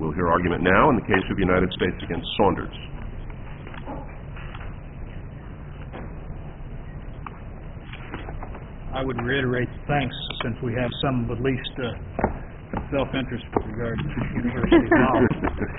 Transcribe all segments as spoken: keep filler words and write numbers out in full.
We'll hear argument now in the case of United States against Saunders. I would reiterate thanks, since we have some at least uh, self-interest with regard to university knowledge.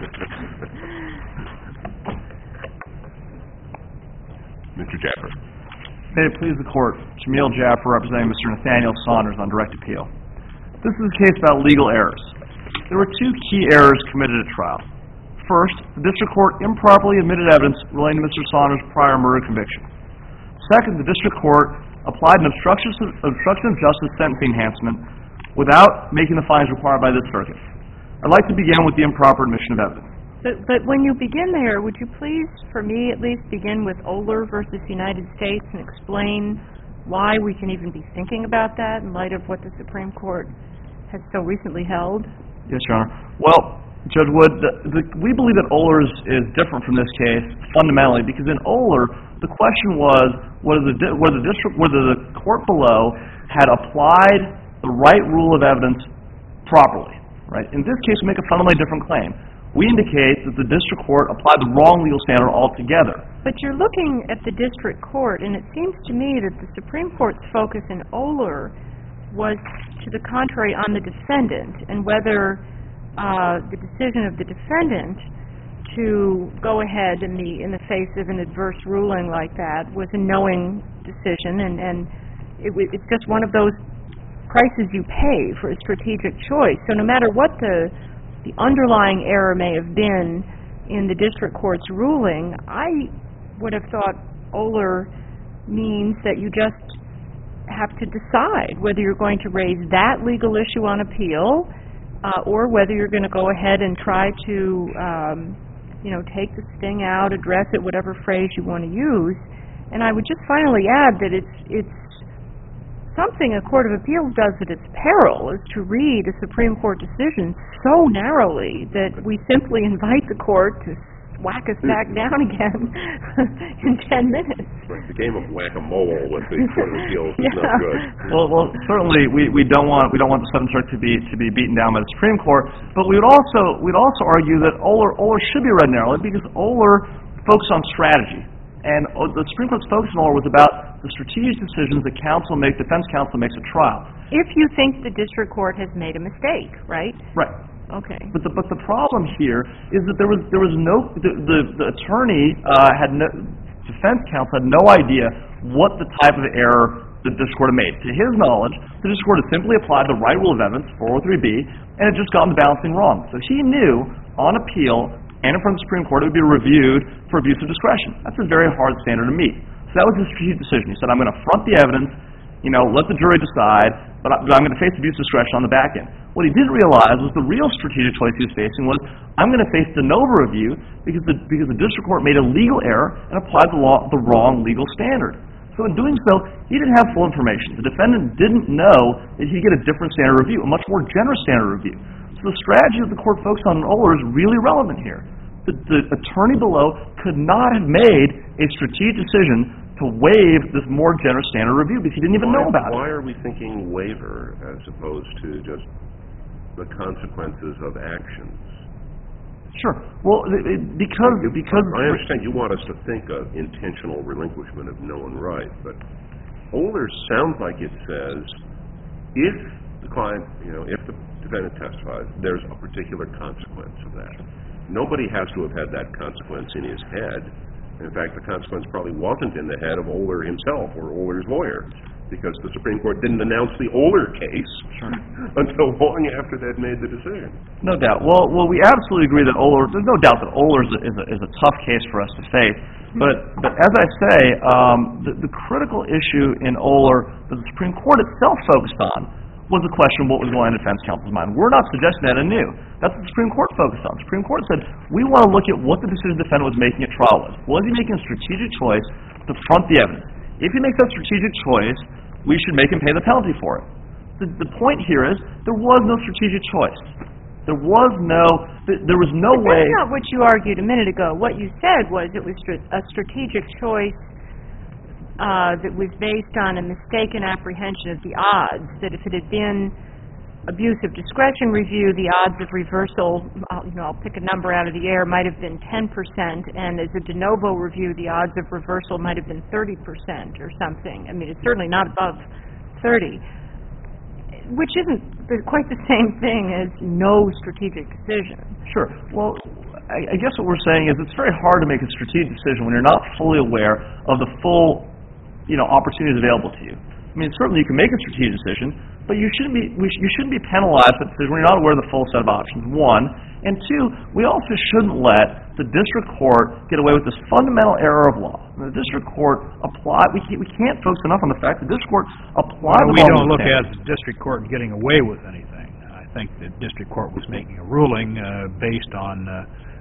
Mister Jaffer. May it please the Court, Jamil Jaffer representing Mister Nathaniel Saunders on direct appeal. This is a case about legal errors. There were two key errors committed at trial. First, the District Court improperly admitted evidence relating to Mister Saunders' prior murder conviction. Second, the District Court applied an obstruction obstruction of justice sentencing enhancement without making the findings required by this circuit. I'd like to begin with the improper admission of evidence. But, but when you begin there, would you please, for me at least, begin with Oler versus United States and explain why we can even be thinking about that in light of what the Supreme Court has so recently held? Yes, Your Honor. Well, Judge Wood, the, the, we believe that Oler is, is different from this case fundamentally because in Oler, the question was whether the, whether the, district, whether the court below had applied the right rule of evidence properly. Right? In this case, we make a fundamentally different claim. We indicate that the district court applied the wrong legal standard altogether. But you're looking at the district court, and it seems to me that the Supreme Court's focus in Oler was to the contrary on the defendant and whether uh, the decision of the defendant to go ahead in the in the face of an adverse ruling like that was a knowing decision, and, and it, it's just one of those prices you pay for a strategic choice. So no matter what the the underlying error may have been in the district court's ruling, I would have thought Oler means that you just have to decide whether you're going to raise that legal issue on appeal uh, or whether you're going to go ahead and try to, um, you know, take the sting out, address it, whatever phrase you want to use. And I would just finally add that it's it's something a court of appeals does at its peril is to read a Supreme Court decision so narrowly that we simply invite the court to whack us back down again in ten minutes. Right. The game of whack-a-mole with the court of appeals is yeah. not good. Well, well, certainly we, we don't want we don't want the Seventh Circuit to be to be beaten down by the Supreme Court, but we would also we'd also argue that Oler Oler should be read narrowly because Oler focused on strategy. And the Supreme Court's focus on Oler was about the strategic decisions that counsel make, defense counsel makes at trial. If you think the district court has made a mistake, right? Right. Okay. But the but the problem here is that there was there was no the the, the attorney uh, had no defense counsel had no idea what the type of error the district court had made. To his knowledge, the district court had simply applied the right rule of evidence, four oh three B, and had just gotten the balancing wrong. So he knew on appeal and in front of the Supreme Court it would be reviewed for abuse of discretion. That's a very hard standard to meet. So that was his strategic decision. He said, I'm going to front the evidence, you know, let the jury decide, but, I, but I'm going to face abuse of discretion on the back end. What he didn't realize was the real strategic choice he was facing was, I'm going to face de novo review because the, because the district court made a legal error and applied the, law, the wrong legal standard. So in doing so, he didn't have full information. The defendant didn't know that he'd get a different standard review, a much more generous standard review. So the strategy that the court focused on in Oler is really relevant here. The, the attorney below could not have made a strategic decision to waive this more generous standard review because he didn't even why, know about why it. Why are we thinking waiver as opposed to just the consequences of actions? Sure. Well, it, it, because because I understand you want us to think of intentional relinquishment of known right, but Oler sounds like it says if the client, you know, if the defendant testifies, there's a particular consequence of that. Nobody has to have had that consequence in his head. In fact, the consequence probably wasn't in the head of Oler himself or Oler's lawyer, because the Supreme Court didn't announce the Oler case sure. until long after they'd made the decision. No doubt. Well, well, we absolutely agree that Oler. There's no doubt that Oler is a, is a, is a tough case for us to face. But, but as I say, um, the, the critical issue in Oler that the Supreme Court itself focused on was the question of what was going on in defense counsel's mind. We're not suggesting that anew. That's what the Supreme Court focused on. The Supreme Court said, we want to look at what the decision the defendant was making at trial was. Was he making a strategic choice to front the evidence? If he makes that strategic choice, we should make him pay the penalty for it. The, the point here is, there was no strategic choice. There was no, there was no but way... That's not what you argued a minute ago. What you said was it was a strategic choice Uh, that was based on a mistaken apprehension of the odds, that if it had been abuse of discretion review, the odds of reversal, I'll, you know, I'll pick a number out of the air, might have been ten percent, and as a de novo review, the odds of reversal might have been thirty percent or something. I mean, it's certainly not above thirty, which isn't the, quite the same thing as no strategic decision. Sure. Well, I, I guess what we're saying is it's very hard to make a strategic decision when you're not fully aware of the full, you know, opportunities available to you. I mean, certainly you can make a strategic decision, but you shouldn't be we sh- you shouldn't be penalized for the decision when you're not aware of the full set of options. One, and two, we also shouldn't let the district court get away with this fundamental error of law. The district court apply. We can't, we can't focus enough on the fact that the district court applied Well, the we law don't look standard. at the district court getting away with anything. I think the district court was making a ruling uh, based on uh,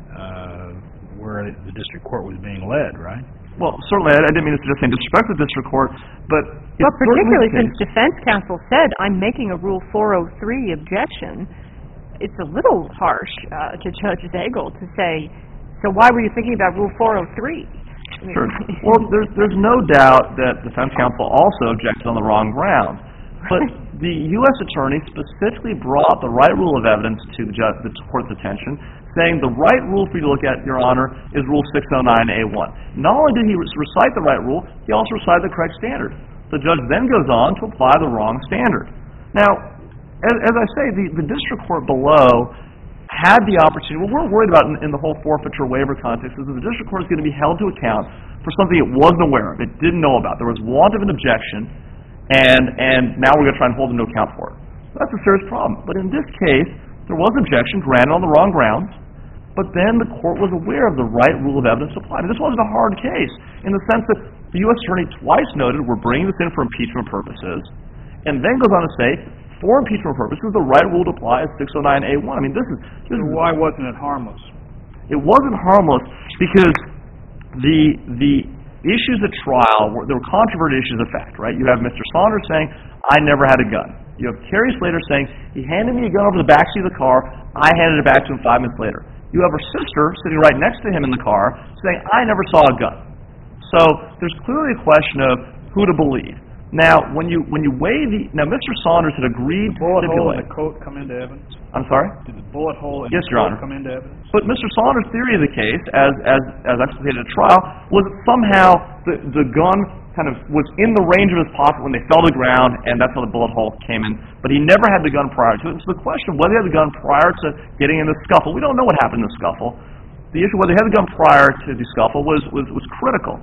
uh, where the district court was being led, right? Well, certainly, I, I didn't mean to suggest any disrespect to the district court, but Well, it's certainly particularly the case. since defense counsel said, I'm making a Rule four oh three objection, it's a little harsh uh, to Judge Zagel to say, so why were you thinking about Rule four oh three? Sure. Well, there's there's no doubt that defense counsel also objected on the wrong ground, but the U S attorney specifically brought the right rule of evidence to the, judge, the court's attention, saying the right rule for you to look at, Your Honor, is Rule six oh nine A one. Not only did he recite the right rule, he also recited the correct standard. The judge then goes on to apply the wrong standard. Now, as, as I say, the, the district court below had the opportunity. What we're worried about in, in the whole forfeiture waiver context is that the district court is going to be held to account for something it wasn't aware of, it didn't know about. There was want of an objection, and and now we're going to try and hold them to account for it. That's a serious problem. But in this case, there was an objection granted on the wrong grounds, but then the court was aware of the right rule of evidence applied. And this wasn't a hard case in the sense that the U S attorney twice noted we're bringing this in for impeachment purposes, and then goes on to say, for impeachment purposes, the right rule to apply is six oh nine A one. I mean, this is... This So is why wasn't it harmless? It wasn't harmless because the the issues at trial, were, there were controversial issues of fact, right? You have Mister Saunders saying, I never had a gun. You have Carrie Slater saying, he handed me a gun over the backseat of the car, I handed it back to him five minutes later. You have her sister sitting right next to him in the car saying, I never saw a gun. So there's clearly a question of who to believe. Now, when you when you weigh the... Now, Mister Saunders had agreed Did the bullet to hole in stipulate... the coat come into evidence? I'm sorry? Did the bullet hole in Yes, the Your coat Honor. come into evidence? But Mister Saunders' theory of the case, as as as explicated at trial, was that somehow the the gun kind of was in the range of his pocket when they fell to the ground, and that's how the bullet hole came in. But he never had the gun prior to it. So the question of whether he had the gun prior to getting in the scuffle, we don't know what happened in the scuffle. The issue of whether he had the gun prior to the scuffle was was was critical.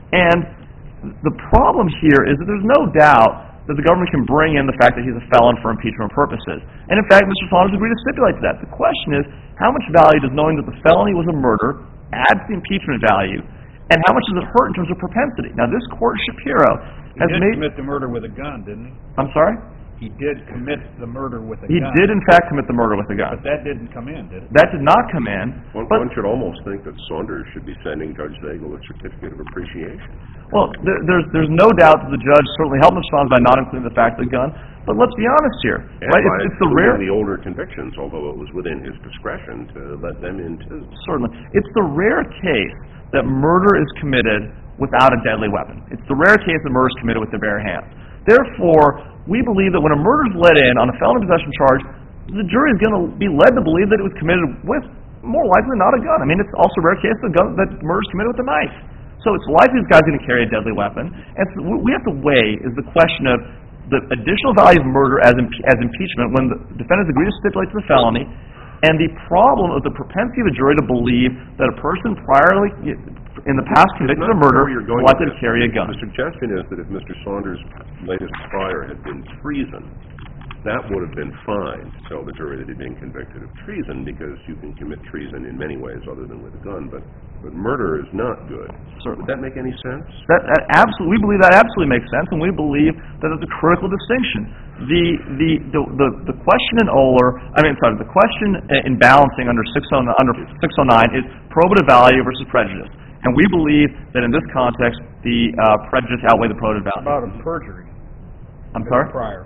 And the problem here is that there's no doubt that the government can bring in the fact that he's a felon for impeachment purposes. And in fact, Mister Saunders agreed to stipulate to that. The question is, how much value does knowing that the felony was a murder add to the impeachment value, and how much does it hurt in terms of propensity? Now, this court, Shapiro, He has did made... commit the murder with a gun, didn't he? I'm sorry? He did commit the murder with a He gun. did, in fact, commit the murder with a gun. But that didn't come in, did it? That did not come in. One, but, one should almost think that Saunders should be sending Judge Zagel a certificate of appreciation. well, there, there's there's no doubt that the judge certainly helped Mister Saunders by not including the fact of the gun. But let's be honest here, And right? by It's, it's the rare... including the older convictions, although it was within his discretion to let them in too. Certainly. It's the rare case that murder is committed without a deadly weapon. It's the rare case that murder is committed with the bare hands. Therefore, we believe that when a murder is let in on a felony possession charge, the jury is going to be led to believe that it was committed with, more likely, not a gun. I mean, it's also a rare case that, gun, that murder is committed with a knife. So it's likely this guy's going to carry a deadly weapon. And so what we have to weigh is the question of the additional value of murder as, impe- as impeachment when the defendants agree to stipulate to the felony, and the problem of the propensity of a jury to believe that a person priorly, in the past, convicted of murder Where you're going wanted with to this. carry a gun. The suggestion is that if Mister Saunders' latest prior had been treason, that would have been fine to tell the jury that he'd been convicted of treason, because you can commit treason in many ways other than with a gun, but, but murder is not good. Certainly. Would that make any sense? That, that absolutely, we believe that absolutely makes sense, and we believe that it's a critical distinction. The the the the, the question in Oler, I mean, sorry, the question in balancing under six oh nine, under six oh nine is probative value versus prejudice, and we believe that in this context, the uh, prejudice outweigh the probative value. About a perjury. I'm as sorry. a prior.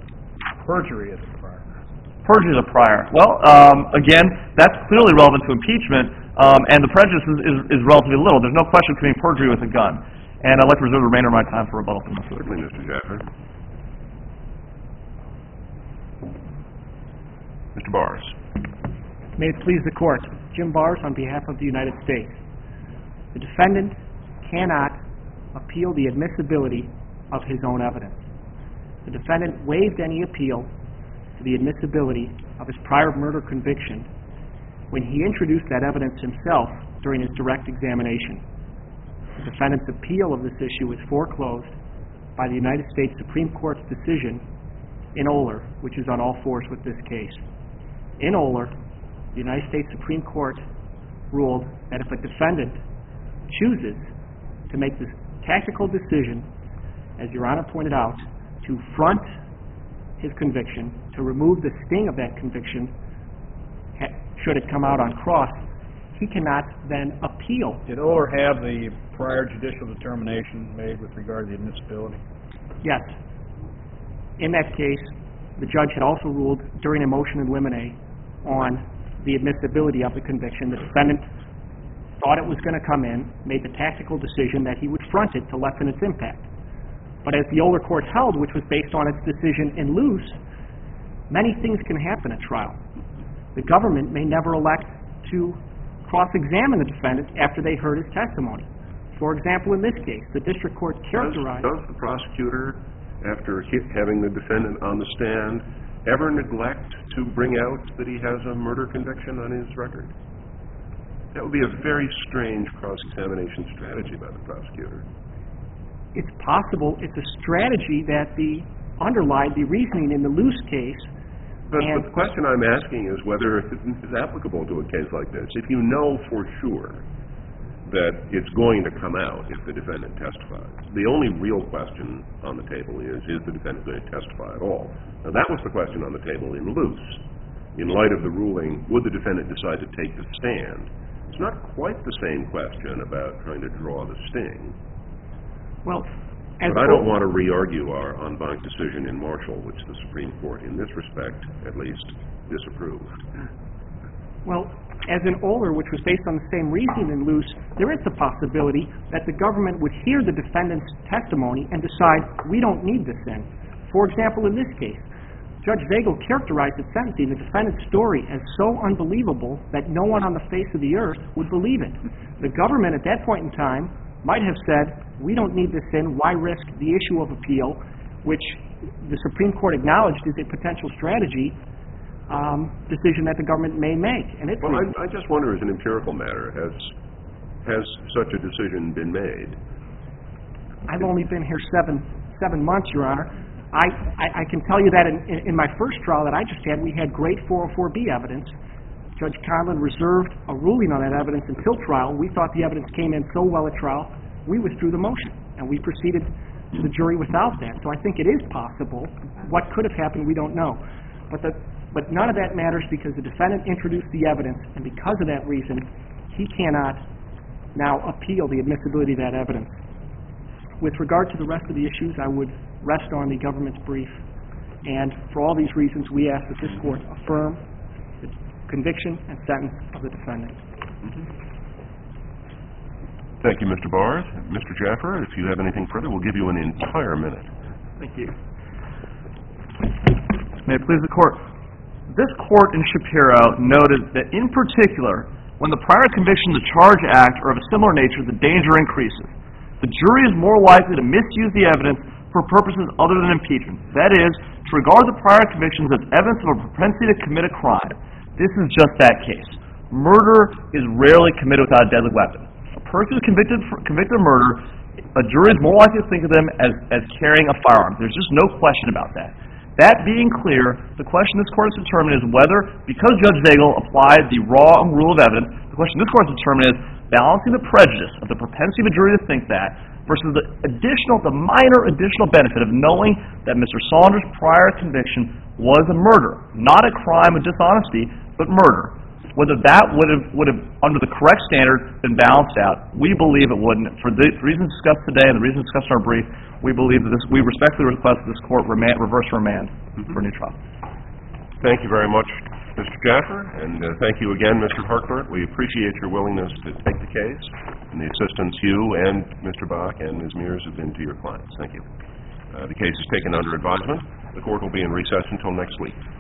Perjury is a prior. Perjury is a prior. Well, um, again, that's clearly relevant to impeachment, um, and the prejudice is, is, is relatively little. There's no question of committing perjury with a gun. And I'd like to reserve the remainder of my time for rebuttal from Mister Certainly, Mister Jaffer. Mister Bars. May it please the Court. Jim Bars on behalf of the United States. The defendant cannot appeal the admissibility of his own evidence. The defendant waived any appeal to the admissibility of his prior murder conviction when he introduced that evidence himself during his direct examination. The defendant's appeal of this issue was foreclosed by the United States Supreme Court's decision in Oler, which is on all fours with this case. In Oler, the United States Supreme Court ruled that if a defendant chooses to make this tactical decision, as Your Honor pointed out, to front his conviction, to remove the sting of that conviction, should it come out on cross, he cannot then appeal. Did Oler have the prior judicial determination made with regard to the admissibility? Yes. In that case, the judge had also ruled during a motion in limine on the admissibility of the conviction. The defendant thought it was going to come in, made the tactical decision that he would front it to lessen its impact. But as the Oler court held, which was based on its decision in Luce, many things can happen at trial. The government may never elect to cross-examine the defendant after they heard his testimony. For example, in this case, the district court characterized... Does, does the prosecutor, after he, having the defendant on the stand, ever neglect to bring out that he has a murder conviction on his record? That would be a very strange cross-examination strategy by the prosecutor. It's possible. It's a strategy that the underlied the reasoning in the Luce case. But, but the question I'm asking is whether it is applicable to a case like this. If you know for sure that it's going to come out if the defendant testifies, the only real question on the table is, is the defendant going to testify at all? Now, that was the question on the table in Luce. In light of the ruling, would the defendant decide to take the stand? It's not quite the same question about trying to draw the sting. Well, as but I don't want to re-argue our en banc decision in Marshall, which the Supreme Court, in this respect, at least, disapproved. Well, as in Oler, which was based on the same reasoning in Luce, there is the possibility that the government would hear the defendant's testimony and decide, we don't need this in. For example, in this case, Judge Vagel characterized at sentencing the defendant's story as so unbelievable that no one on the face of the earth would believe it. The government at that point in time might have said, we don't need this in, why risk the issue of appeal, which the Supreme Court acknowledged is a potential strategy um, decision that the government may make. And it's well, I, I just wonder, as an empirical matter, has has such a decision been made? I've only been here seven seven months, Your Honor. I, I, I can tell you that in, in, in my first trial that I just had, we had great four oh four B evidence. Judge Conlon reserved a ruling on that evidence until trial. We thought the evidence came in so well at trial, we withdrew the motion, and we proceeded to the jury without that. So I think it is possible. What could have happened, we don't know. But, the, but none of that matters because the defendant introduced the evidence, and because of that reason, he cannot now appeal the admissibility of that evidence. With regard to the rest of the issues, I would rest on the government's brief. And for all these reasons, we ask that this Court affirm the conviction and sentence of the defendant. Mm-hmm. Thank you, Mister Barrs. Mister Jaffer, if you have anything further, we'll give you an entire minute. Thank you. May it please the Court. This Court in Shapiro noted that in particular, when the prior conviction, the charge act, are of a similar nature, the danger increases. The jury is more likely to misuse the evidence for purposes other than impeachment. That is, to regard the prior convictions as evidence of a propensity to commit a crime. This is just that case. Murder is rarely committed without a deadly weapon. A person who is convicted, for, convicted of murder, a jury is more likely to think of them as, as carrying a firearm. There's just no question about that. That being clear, the question this Court has determined is whether, because Judge Vagel applied the wrong rule of evidence, the question this Court has determined is balancing the prejudice of the propensity of a jury to think that versus the additional, the minor additional benefit of knowing that Mister Saunders' prior conviction was a murder, not a crime of dishonesty, but murder. Whether that would have, would have, under the correct standard, been balanced out, we believe it wouldn't. For the reasons discussed today and the reasons discussed in our brief, we believe that this, we respectfully request that this Court remand, reverse remand mm-hmm. for a new trial. Thank you very much, Mister Jaffer, and uh, thank you again, Mister Hartford. We appreciate your willingness to take the case and the assistance you and Mister Bach and Miz Mears have been to your clients. Thank you. Uh, the case is taken under advisement. The Court will be in recess until next week.